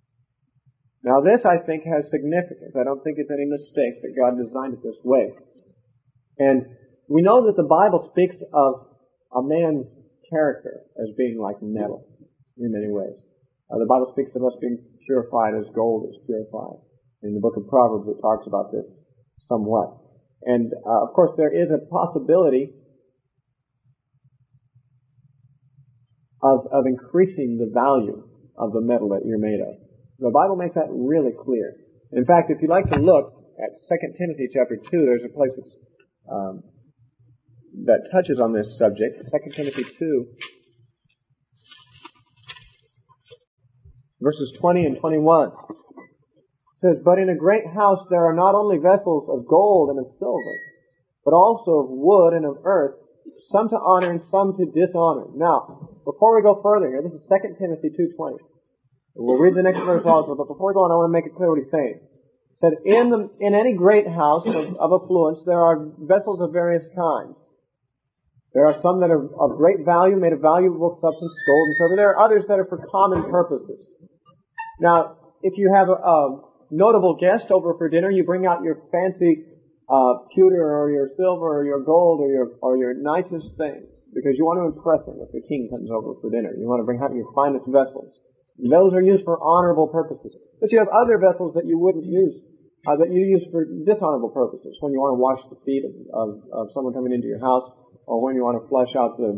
Now this, I think, has significance. I don't think it's any mistake that God designed it this way. And we know that the Bible speaks of a man's character as being like metal in many ways. The Bible speaks of us being purified as gold is purified. In the book of Proverbs, it talks about this somewhat. And, of course, there is a possibility of increasing the value of the metal that you're made of. The Bible makes that really clear. In fact, if you'd like to look at 2 Timothy chapter 2, there's a place that touches on this subject. 2 Timothy 2, verses 20 and 21. It says, "But in a great house there are not only vessels of gold and of silver, but also of wood and of earth, some to honor and some to dishonor." Now, before we go further here, this is 2 Timothy 2:20. We'll read the next verse also, but before we go on, I want to make it clear what he's saying. He said, in any great house of affluence, there are vessels of various kinds. There are some that are of great value, made of valuable substance, gold and silver. There are others that are for common purposes. Now, if you have a notable guest over for dinner, you bring out your fancy pewter or your silver or your gold or your nicest things, because you want to impress him if the king comes over for dinner. You want to bring out your finest vessels. Those are used for honorable purposes. But you have other vessels that you wouldn't use, that you use for dishonorable purposes. When you want to wash the feet of someone coming into your house, or when you want to flush out the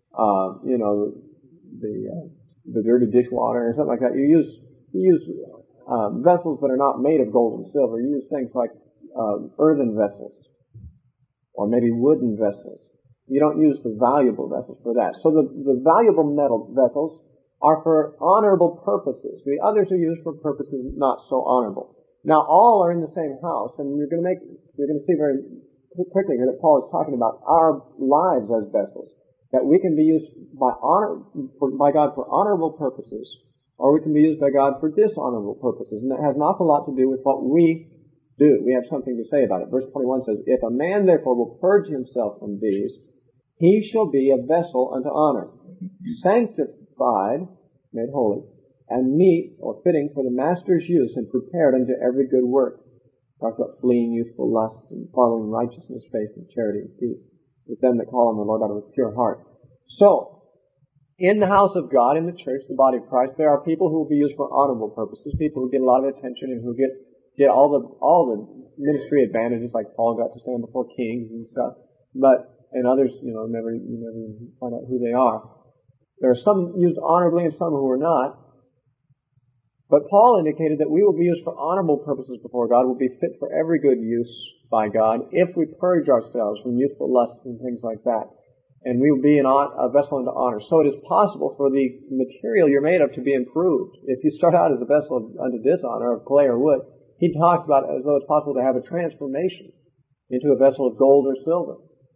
dirty dishwater or something like that. You use vessels that are not made of gold and silver. You use things like earthen vessels, or maybe wooden vessels. You don't use the valuable vessels for that. So the valuable metal vessels are for honorable purposes. The others are used for purposes not so honorable. Now, all are in the same house, and you're going to see very quickly here that Paul is talking about our lives as vessels, that we can be used by God for honorable purposes, or we can be used by God for dishonorable purposes. And that has an awful lot to do with what we do. We have something to say about it. Verse 21 says, "If a man therefore will purge himself from these, he shall be a vessel unto honor, sanctified," made holy, "and meet," or fitting, "for the master's use, and prepared unto every good work." Talk about fleeing youthful lusts and following righteousness, faith, and charity, and peace with them that call on the Lord out of a pure heart. So, in the house of God, in the church, the body of Christ, there are people who will be used for honorable purposes, people who get a lot of attention and who get all the ministry advantages, like Paul got to stand before kings and stuff. And others, you never find out who they are. There are some used honorably and some who are not. But Paul indicated that we will be used for honorable purposes before God, will be fit for every good use by God, if we purge ourselves from youthful lusts and things like that. And we will be a vessel unto honor. So it is possible for the material you're made of to be improved. If you start out as a vessel unto dishonor of clay or wood, he talks about it as though it's possible to have a transformation into a vessel of gold or silver.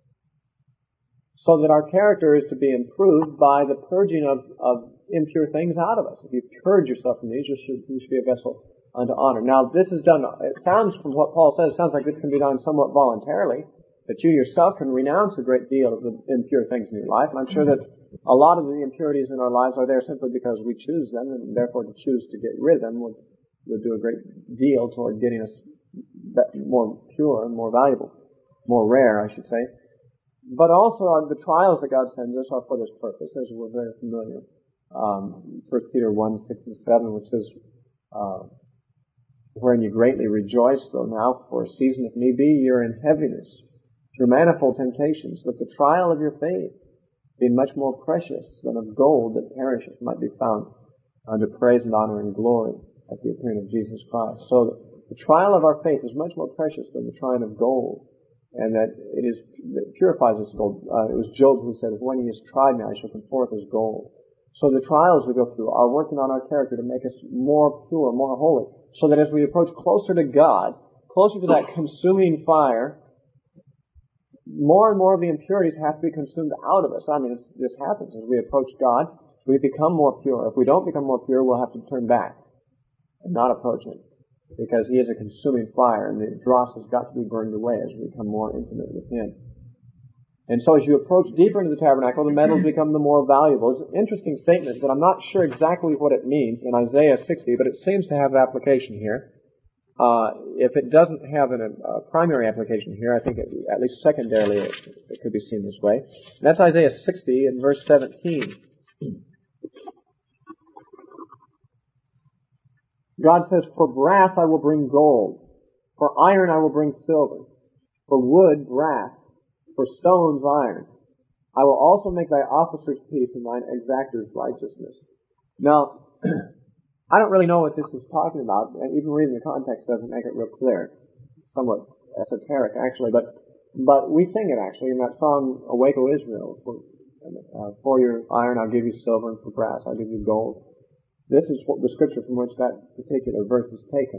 So that our character is to be improved by the purging of impure things out of us. If you purge yourself from these, you should be a vessel unto honor. Now, this is done, it sounds from what Paul says, it sounds like this can be done somewhat voluntarily, that you yourself can renounce a great deal of the impure things in your life. And I'm sure that a lot of the impurities in our lives are there simply because we choose them, and therefore to choose to get rid of them would do a great deal toward getting us more pure and more valuable, more rare, I should say. But also the trials that God sends us are for this purpose, as we're very familiar. 1 Peter 1, 6 and 7, which says, wherein you greatly rejoice, though now for a season, if need be, you're in heaviness, through manifold temptations, that the trial of your faith, being much more precious than of gold that perisheth, might be found unto praise and honor and glory at the appearing of Jesus Christ. So the trial of our faith is much more precious than the trying of gold, and that it purifies us as gold. It was Job who said, when he has tried me, I shall come forth as gold. So the trials we go through are working on our character to make us more pure, more holy, so that as we approach closer to God, closer to that consuming fire, more and more of the impurities have to be consumed out of us. I mean, this happens as we approach God. We become more pure. If we don't become more pure, we'll have to turn back and not approach Him, because He is a consuming fire, and the dross has got to be burned away as we become more intimate with Him. And so as you approach deeper into the tabernacle, the metals become the more valuable. It's an interesting statement, but I'm not sure exactly what it means in Isaiah 60, but it seems to have application here. If it doesn't have a primary application here, I think at least secondarily it could be seen this way. And that's Isaiah 60 in verse 17. God says, for brass I will bring gold, for iron I will bring silver, for wood brass, for stones iron. I will also make thy officers peace and thine exactors righteousness. Now, I don't really know what this is talking about, and even reading the context doesn't make it real clear. It's somewhat esoteric, actually, but we sing it, actually, in that song, Awake, O Israel. For your iron I'll give you silver, and for brass I'll give you gold. This is the scripture from which that particular verse is taken.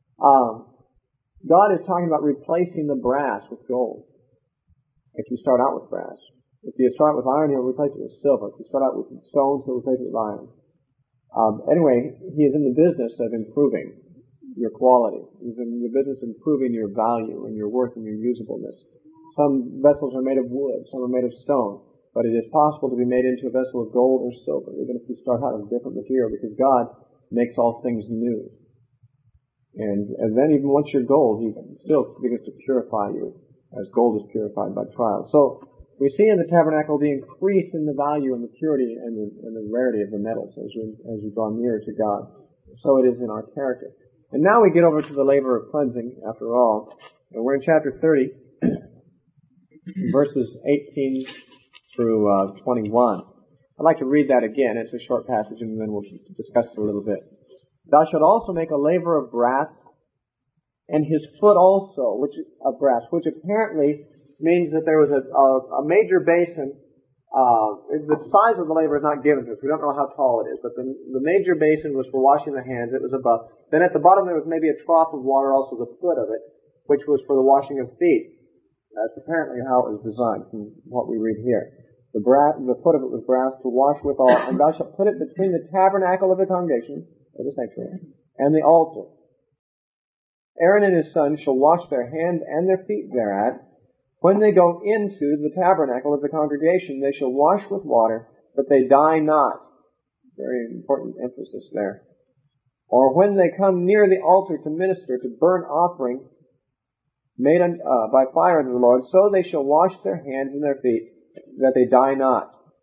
God is talking about replacing the brass with gold. If you start out with brass. If you start with iron, He'll replace it with silver. If you start out with stones, He'll replace it with iron. Anyway, He is in the business of improving your quality. He's in the business of improving your value and your worth and your usableness. Some vessels are made of wood, some are made of stone, but it is possible to be made into a vessel of gold or silver, even if you start out with a different material, because God makes all things new. And then even once you're gold, He still begins to purify you, as gold is purified by trial. So we see in the tabernacle the increase in the value and the purity and the rarity of the metals as you draw nearer to God. So it is in our character. And now we get over to the labor of cleansing, after all. And we're in chapter 30, verses 18 through 21. I'd like to read that again. It's a short passage, and then we'll discuss it a little bit. Thou shalt also make a laver of brass, and his foot also, of brass, which apparently means that there was a major basin. The size of the laver is not given to us. We don't know how tall it is, but the major basin was for washing the hands. It was above. Then at the bottom there was maybe a trough of water, also the foot of it, which was for the washing of feet. That's apparently how it was designed from what we read here. The foot of it was brass to wash withal, and thou shalt put it between the tabernacle of the congregation, or the sanctuary, and the altar. Aaron and his sons shall wash their hands and their feet thereat. When they go into the tabernacle of the congregation, they shall wash with water, but they die not. Very important emphasis there. Or when they come near the altar to minister, to burn offering made by fire unto the Lord, so they shall wash their hands and their feet, that they die not.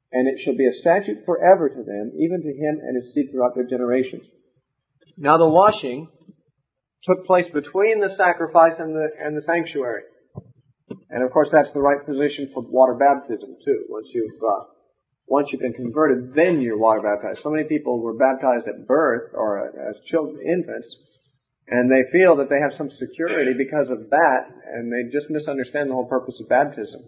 and it shall be a statute forever to them, even to him and his seed throughout their generations. Now the washing took place between the sacrifice and the sanctuary. And of course that's the right position for water baptism too. Once you've been converted, then you're water baptized. So many people were baptized at birth or as children, infants, and they feel that they have some security because of that, and they just misunderstand the whole purpose of baptism.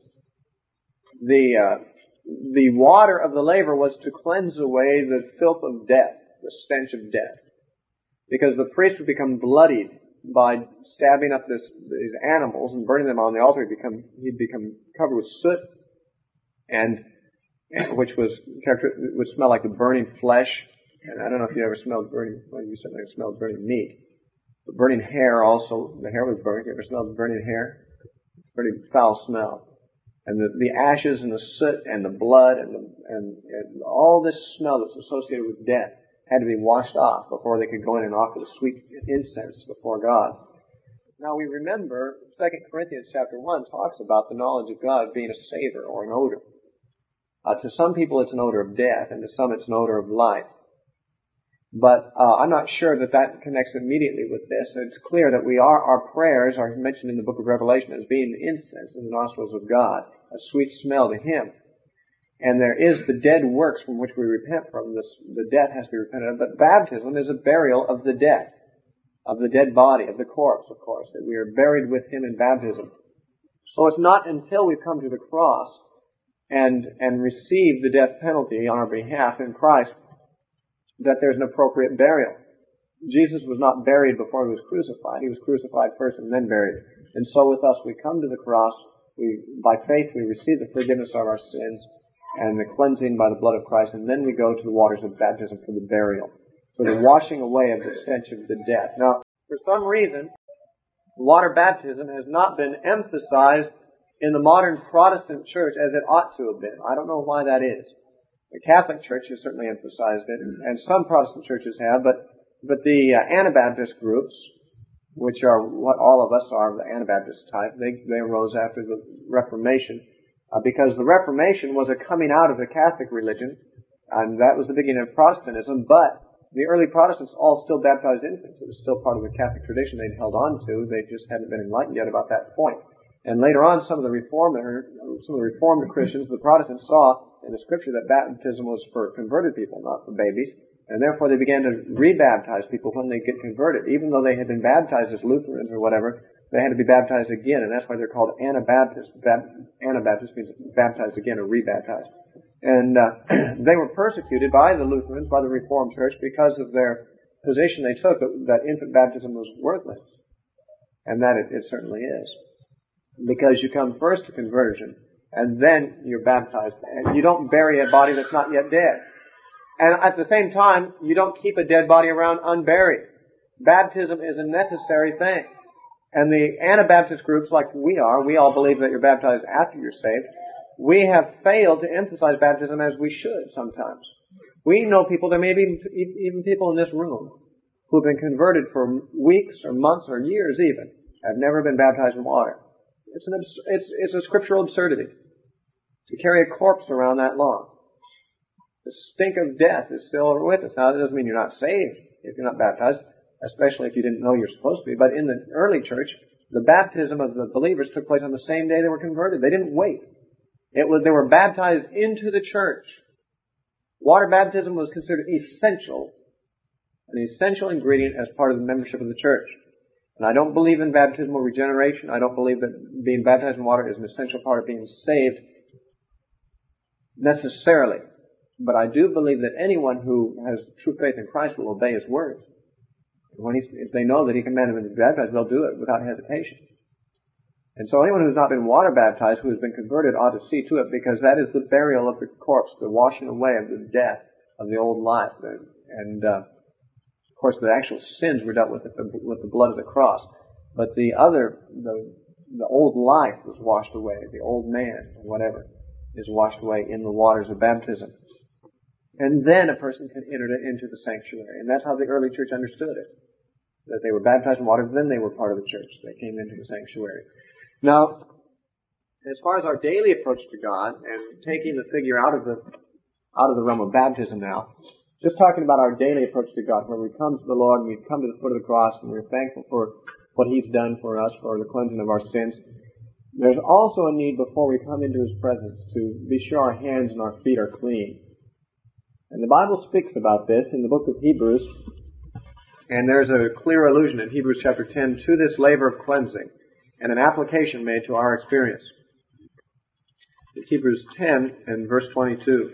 The water of the laver was to cleanse away the filth of death, the stench of death. Because the priest would become bloodied by stabbing up these animals and burning them on the altar. He'd become covered with soot, and which would smell like the burning flesh. And I don't know if you ever smelled burning, well, you certainly smelled burning meat. But burning hair also, the hair was burnt. You ever smelled burning hair? It's a pretty foul smell. And the ashes and the soot and the blood and all this smell that's associated with death had to be washed off before they could go in and offer the sweet incense before God. Now we remember 2 Corinthians chapter 1 talks about the knowledge of God being a savor or an odor. To some people it's an odor of death, and to some it's an odor of life. But I'm not sure that connects immediately with this. It's clear that our prayers are mentioned in the book of Revelation as being incense in the nostrils of God, a sweet smell to Him. And there is the dead works from which we repent from. The death has to be repented of. But baptism is a burial of the death, of the dead body, of the corpse, of course, that we are buried with Him in baptism. So it's not until we come to the cross and receive the death penalty on our behalf in Christ that there's an appropriate burial. Jesus was not buried before He was crucified. He was crucified first and then buried. And so with us, we come to the cross. By faith, we receive the forgiveness of our sins and the cleansing by the blood of Christ, and then we go to the waters of baptism for the burial, for the washing away of the stench of the death. Now, for some reason, water baptism has not been emphasized in the modern Protestant church as it ought to have been. I don't know why that is. The Catholic Church has certainly emphasized it, and some Protestant churches have, but the Anabaptist groups, which are what all of us are, the Anabaptist type, they arose after the Reformation, because the Reformation was a coming out of the Catholic religion, and that was the beginning of Protestantism, but the early Protestants all still baptized infants. It was still part of the Catholic tradition they'd held on to. They just hadn't been enlightened yet about that point. And later on, some of the Reformed Christians, the Protestants, saw in the Scripture that baptism was for converted people, not for babies, and therefore they began to rebaptize people when they get converted. Even though they had been baptized as Lutherans or whatever, they had to be baptized again, and that's why they're called Anabaptists. Anabaptist means baptized again or rebaptized. And they were persecuted by the Lutherans, by the Reformed Church, because of their position they took that infant baptism was worthless. And that it certainly is. Because you come first to conversion, and then you're baptized. And you don't bury a body that's not yet dead. And at the same time, you don't keep a dead body around unburied. Baptism is a necessary thing. And the Anabaptist groups, like we all believe that you're baptized after you're saved. We have failed to emphasize baptism as we should sometimes. We know people, there may be even people in this room, who have been converted for weeks or months or years even, have never been baptized in water. It's a scriptural absurdity to carry a corpse around that long. The stink of death is still with us. Now, that doesn't mean you're not saved if you're not baptized, especially if you didn't know you're supposed to be. But in the early church, the baptism of the believers took place on the same day they were converted. They didn't wait. They were baptized into the church. Water baptism was considered essential, an essential ingredient as part of the membership of the church. And I don't believe in baptismal regeneration. I don't believe that being baptized in water is an essential part of being saved necessarily. But I do believe that anyone who has true faith in Christ will obey His word. If they know that He commanded them to be baptized, they'll do it without hesitation. And so anyone who's not been water baptized, who has been converted, ought to see to it, because that is the burial of the corpse, the washing away of the death of the old life. And of course, the actual sins were dealt with the blood of the cross. But the old life was washed away. The old man, or whatever, is washed away in the waters of baptism. And then a person can enter into the sanctuary. And that's how the early church understood it. That they were baptized in water, then they were part of the church. They came into the sanctuary. Now, as far as our daily approach to God, and taking the figure out of the out of the realm of baptism now. Just talking about our daily approach to God, where we come to the Lord and we come to the foot of the cross and we're thankful for what He's done for us, for the cleansing of our sins. There's also a need before we come into His presence to be sure our hands and our feet are clean. And the Bible speaks about this in the book of Hebrews, and there's a clear allusion in Hebrews chapter 10 to this labor of cleansing and an application made to our experience. It's Hebrews 10 and verse 22.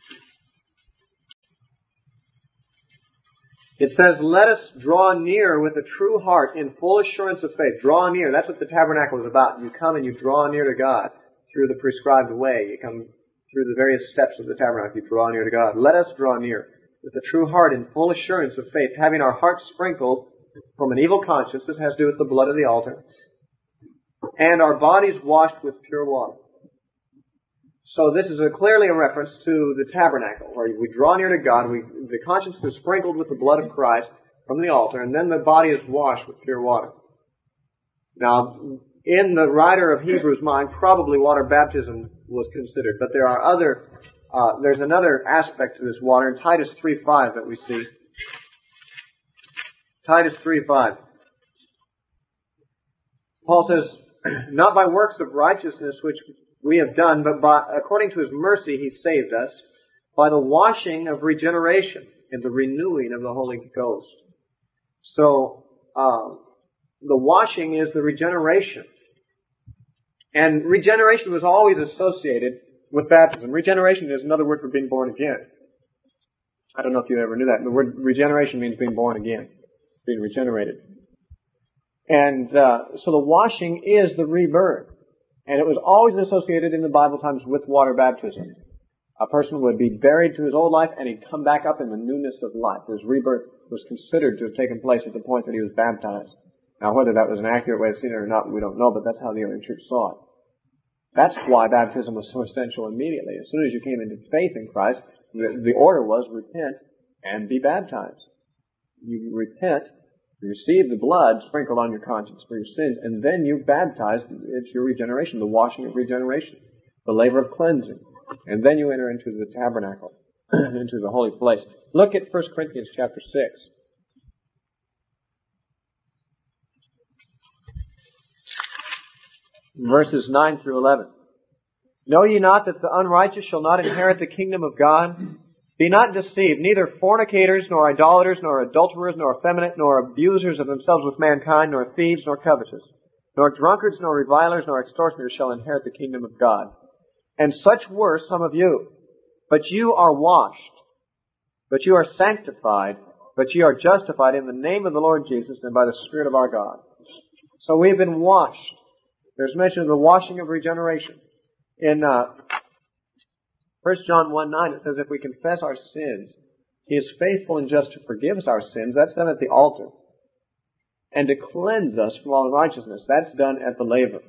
It says, "Let us draw near with a true heart in full assurance of faith." Draw near. That's what the tabernacle is about. You come and you draw near to God through the prescribed way. You come through the various steps of the tabernacle. You draw near to God. Let us draw near with a true heart in full assurance of faith, having our hearts sprinkled from an evil conscience. This has to do with the blood of the altar. And our bodies washed with pure water. So this is clearly a reference to the tabernacle, where we draw near to God, the conscience is sprinkled with the blood of Christ from the altar, and then the body is washed with pure water. Now, in the writer of Hebrews' mind, probably water baptism was considered, but there are there's another aspect to this water in Titus 3:5 that we see. Titus 3:5. Paul says, "Not by works of righteousness which we have done, but according to His mercy He saved us by the washing of regeneration and the renewing of the Holy Ghost." So, the washing is the regeneration. And regeneration was always associated with baptism. Regeneration is another word for being born again. I don't know if you ever knew that. The word regeneration means being born again, being regenerated. And so the washing is the rebirth. And it was always associated in the Bible times with water baptism. A person would be buried to his old life and he'd come back up in the newness of life. His rebirth was considered to have taken place at the point that he was baptized. Now, whether that was an accurate way of seeing it or not, we don't know, but that's how the early church saw it. That's why baptism was so essential immediately. As soon as you came into faith in Christ, the order was repent and be baptized. You repent, you receive the blood sprinkled on your conscience for your sins, and then you baptize. It's your regeneration, the washing of regeneration, the labor of cleansing. And then you enter into the tabernacle, into the holy place. Look at 1 Corinthians chapter 6. Verses 9 through 11. "Know ye not that the unrighteous shall not inherit the kingdom of God? Be not deceived, neither fornicators, nor idolaters, nor adulterers, nor effeminate, nor abusers of themselves with mankind, nor thieves, nor covetous, nor drunkards, nor revilers, nor extortioners shall inherit the kingdom of God. And such were some of you. But you are washed, but you are sanctified, but you are justified in the name of the Lord Jesus and by the Spirit of our God." So we have been washed. There's mention of the washing of regeneration. In 1 John 1:9, it says, "If we confess our sins, He is faithful and just to forgive us our sins." That's done at the altar. "And to cleanse us from all unrighteousness." That's done at the laver.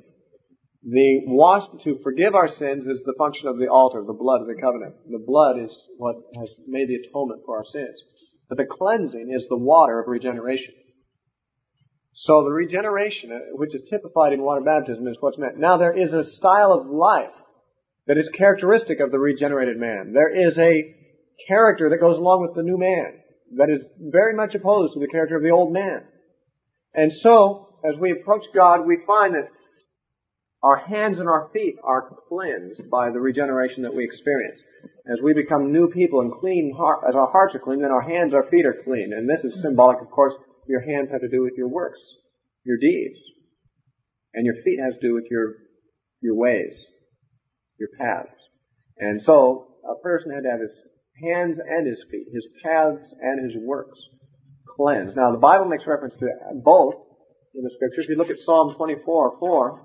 To forgive our sins is the function of the altar, the blood of the covenant. The blood is what has made the atonement for our sins. But the cleansing is the water of regeneration. So the regeneration, which is typified in water baptism, is what's meant. Now there is a style of life that is characteristic of the regenerated man. There is a character that goes along with the new man that is very much opposed to the character of the old man. And so, as we approach God, we find that our hands and our feet are cleansed by the regeneration that we experience. As we become new people and clean, as our hearts are clean, then our hands, our feet are clean. And this is symbolic, of course. Your hands have to do with your works, your deeds. And your feet has to do with your ways, your paths. And so a person had to have his hands and his feet, his paths and his works cleansed. Now the Bible makes reference to both in the Scriptures. If you look at Psalm 24:4,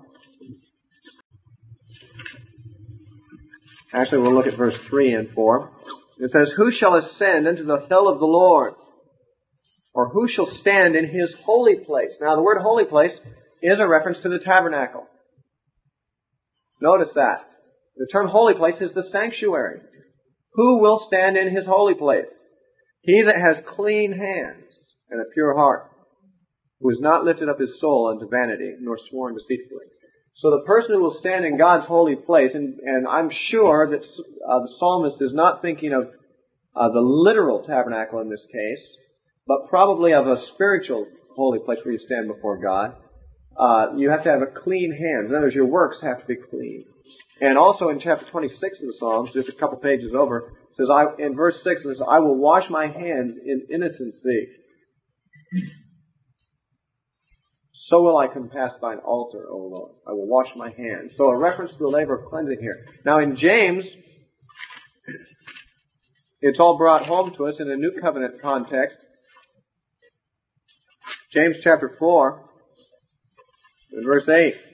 actually we'll look at verse 3 and 4. It says, "Who shall ascend into the hill of the Lord? Or who shall stand in His holy place?" Now the word holy place is a reference to the tabernacle. Notice that. The term holy place is the sanctuary. Who will stand in His holy place? "He that has clean hands and a pure heart, who has not lifted up his soul unto vanity, nor sworn deceitfully." So the person who will stand in God's holy place, and I'm sure that the psalmist is not thinking of the literal tabernacle in this case, but probably of a spiritual holy place where you stand before God. You have to have a clean hand. In other words, your works have to be clean. And also in chapter 26 of the Psalms, just a couple pages over, it says, in verse 6, it says, I will wash my hands in innocency. So will I compass thine altar, O Lord. I will wash my hands. So a reference to the labor of cleansing here. Now in James, it's all brought home to us in a New Covenant context. James chapter 4, in verse 8. It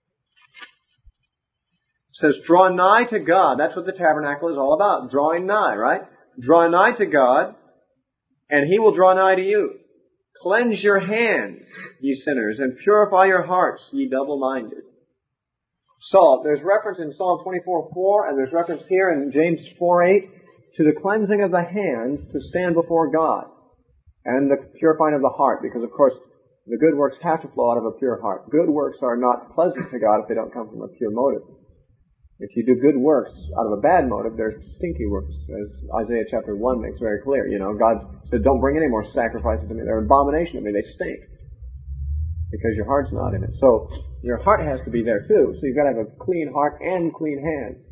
says, draw nigh to God. That's what the tabernacle is all about. Drawing nigh, right? Draw nigh to God, and He will draw nigh to you. Cleanse your hands, ye sinners, and purify your hearts, ye double-minded. So, there's reference in Psalm 24:4, and there's reference here in James 4:8 to the cleansing of the hands to stand before God, and the purifying of the heart, because of course, the good works have to flow out of a pure heart. Good works are not pleasant to God if they don't come from a pure motive. If you do good works out of a bad motive, they're stinky works, as Isaiah chapter 1 makes very clear. You know, God said, don't bring any more sacrifices to me. They're an abomination to me. They stink. Because your heart's not in it. So, your heart has to be there too. So you've got to have a clean heart and clean hands.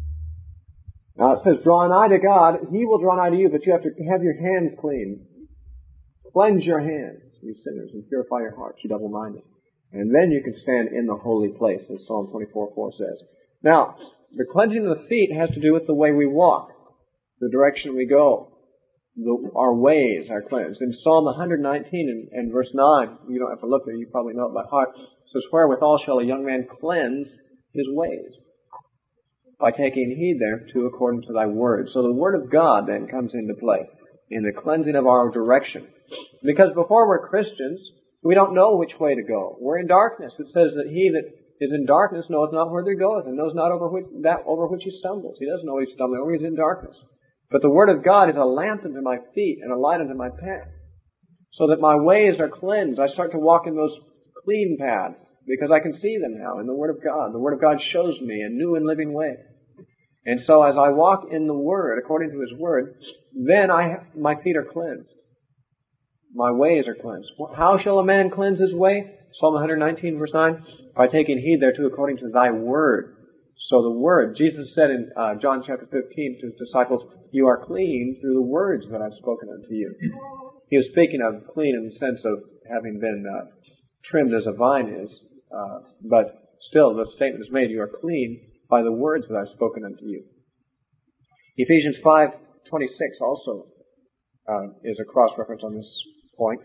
Now it says, draw nigh to God. He will draw nigh to you, but you have to have your hands clean. Cleanse your hands, you sinners, and purify your hearts, you double-minded. And then you can stand in the holy place, as Psalm 24:4 says. Now, the cleansing of the feet has to do with the way we walk, the direction we go. Our ways are cleansed. In Psalm 119 and verse 9, you don't have to look there, you probably know it by heart, it says, wherewithal shall a young man cleanse his ways? By taking heed thereto according to thy word. So the word of God then comes into play in the cleansing of our direction. Because before we're Christians, we don't know which way to go. We're in darkness. It says that he that is in darkness knoweth not whither he goeth, and knows not over which he stumbles. He doesn't know what he's stumbling over, he's in darkness. But the Word of God is a lamp unto my feet and a light unto my path. So that my ways are cleansed. I start to walk in those clean paths, because I can see them now in the Word of God. The Word of God shows me a new and living way. And so as I walk in the Word, according to His Word, then my feet are cleansed. My ways are cleansed. How shall a man cleanse his way? Psalm 119 verse 9, by taking heed thereto according to thy word. So the word, Jesus said in John chapter 15 to his disciples, you are clean through the words that I've spoken unto you. He was speaking of clean in the sense of having been trimmed as a vine is, but still the statement is made, you are clean by the words that I've spoken unto you. Ephesians 5:26 also is a cross-reference on this point.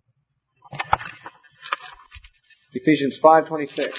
Ephesians 5:26.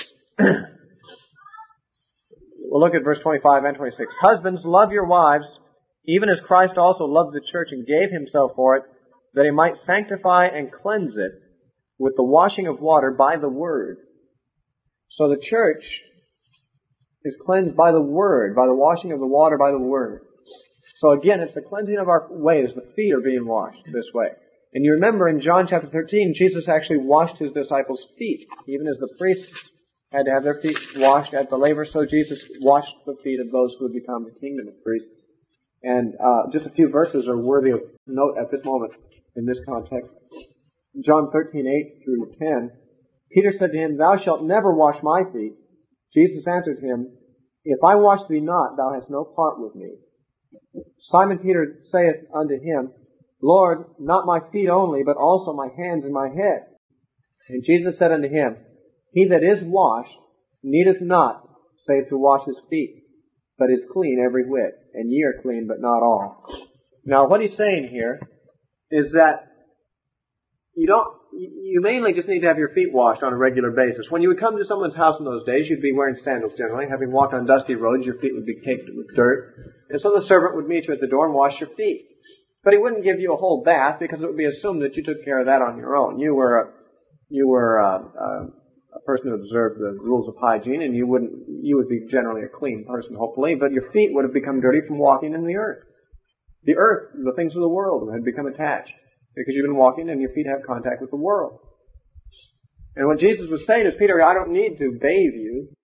We'll look at verse 25 and 26. Husbands, love your wives, even as Christ also loved the church and gave himself for it, that he might sanctify and cleanse it with the washing of water by the word. So the church is cleansed by the word, by the washing of the water by the word. So again, it's the cleansing of our ways. The feet are being washed this way. And you remember in John chapter 13, Jesus actually washed his disciples' feet. Even as the priests had to have their feet washed at the laver, so Jesus washed the feet of those who would become the kingdom of priests. And just a few verses are worthy of note at this moment in this context. John 13:8 through 10. Peter said to him, thou shalt never wash my feet. Jesus answered him, if I wash thee not, thou hast no part with me. Simon Peter saith unto him, Lord, not my feet only, but also my hands and my head. And Jesus said unto him, he that is washed needeth not, save to wash his feet, but is clean every whit. And ye are clean, but not all. Now what he's saying here is that you mainly just need to have your feet washed on a regular basis. When you would come to someone's house in those days, you'd be wearing sandals generally. Having walked on dusty roads, your feet would be caked with dirt. And so the servant would meet you at the door and wash your feet. But he wouldn't give you a whole bath, because it would be assumed that you took care of that on your own. You were a person who observed the rules of hygiene, and you would be generally a clean person, hopefully, but your feet would have become dirty from walking in the earth. The earth, the things of the world had become attached, because you've been walking and your feet have contact with the world. And what Jesus was saying is, Peter, I don't need to bathe you.